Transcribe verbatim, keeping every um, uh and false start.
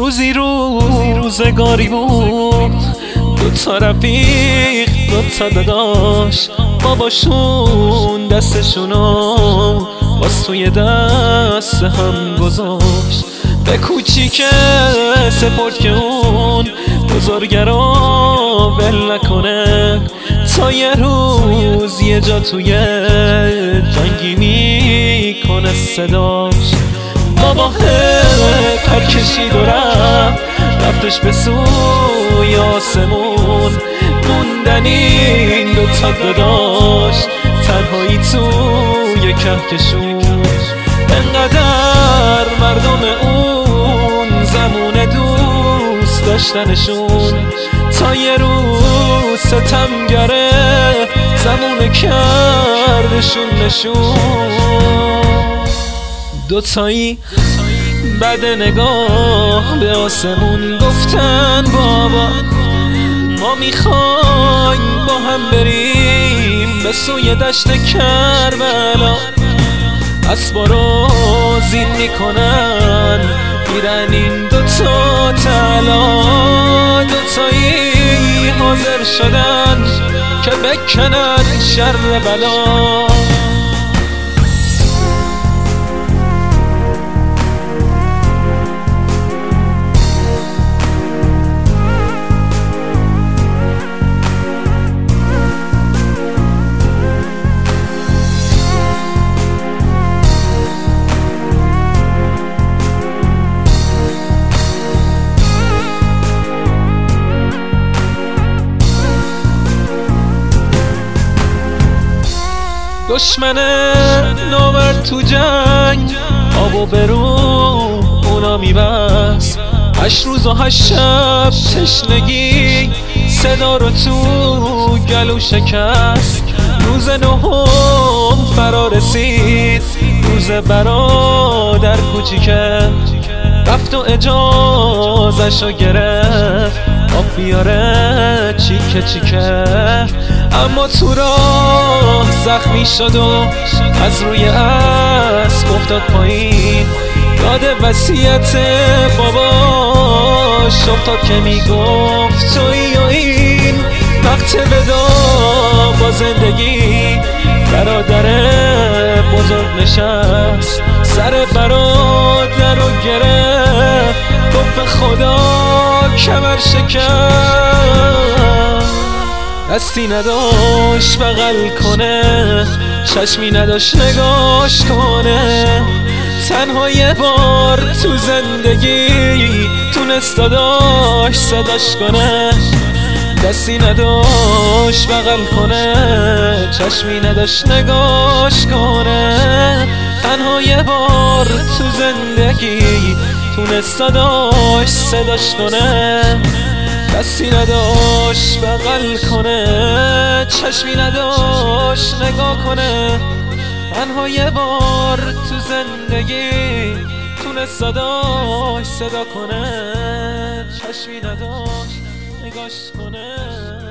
روزی روزگاری بود، دوتا رفیق دوتا داداش، باباشون دستشونو باز توی دست هم گذاشت. به کوچیک سپرد که اون بزرگرا ول نکنه، تا یه روز یه جا توی جنگی میکنه صداش. بابا پر کشید و رفت، رفتش به سوی آسمون، موندن این دوتا داداش تنهایی توی کهکشون. انقدر مردم اون زمون دوست داشتنشون، تا یه روز ستمگره زمون کردشون نشون. دوتایی بعد نگاه به آسمون گفتن بابا ما میخوایم با هم بریم به سوی دشت کربلا. اسبا رو زین میکنن میرن این دوتا طلا، دوتایی حاضر شدن که بکنن شر بلا. دشمن نامرد تو جنگ آب و برو اونا میبست، هشت روز و هشت شب تشنگی صدا رو تو گلو شکست. روز نهم فرا رسید، روز برادر کوچیکه رفت و اجازه‌شو گرفت آب بیاره چیکه چیکه. اما تو راه زخمی شد و از روی اسب افتاد پایین، یاد وصیت باباش افتاد که میگفت تویی و این وقت ودا با زندگی. برادر بزرگ نشست سر برادر رو گرفت، گفت خدا کمر شکست. دستی نداشت بغل کنه، چشمی نداشت نگاش کنه، تنها یه بار تو زندگی تونست داداش صداش کنه. دستی نداشت بغل کنه، چشمی نداشت نگاش کنه، تنها یه بار تو زندگی تونست داداش صداش کنه. دستی نداشت بغل کنه، چشمی نداشت نگاه کنه، تنها یه بار تو زندگی تونست صداش صدا کنه. چشمی نداشت نگاش کنه.